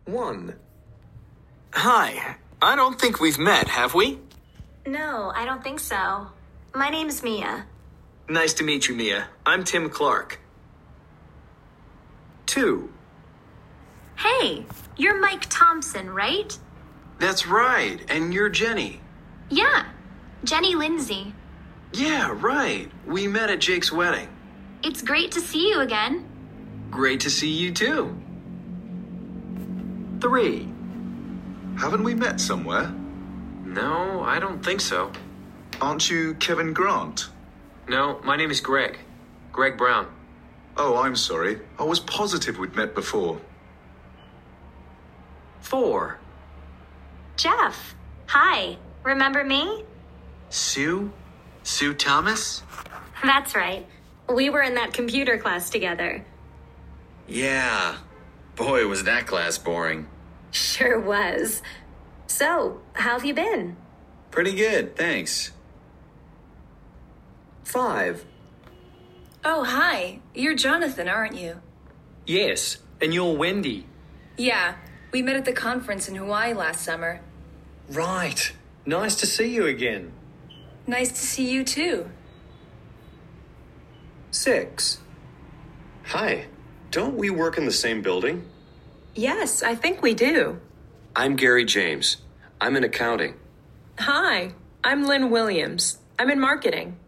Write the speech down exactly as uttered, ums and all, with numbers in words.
One. Hi. I don't think we've met, have we? No, I don't think so. My name's Mia. Nice to meet you, Mia. I'm Tim Clark. Two. Hey, you're Mike Thompson, right? That's right. And you're Jenny. Yeah, Jenny Lindsay. Yeah, right. We met at Jake's wedding. It's great to see you again. Great to see you too. Three. Haven't we met somewhere? No, I don't think so. Aren't you Kevin Grant? No, my name is Greg. Greg Brown. Oh, I'm sorry. I was positive we'd met before. Four. Jeff, hi. Remember me? Sue? Sue Thomas? That's right. We were in that computer class together. Yeah. Boy, was that class boring. Sure was. So, how have you been? Pretty good, thanks. Five. Oh, hi. You're Jonathan, aren't you? Yes, and you're Wendy. Yeah, we met at the conference in Hawaii last summer. Right. Nice to see you again. Nice to see you too. Six. Hi. Don't we work in the same building? Yes, I think we do. I'm Gary James. I'm in accounting. Hi, I'm Lynn Williams. I'm in marketing.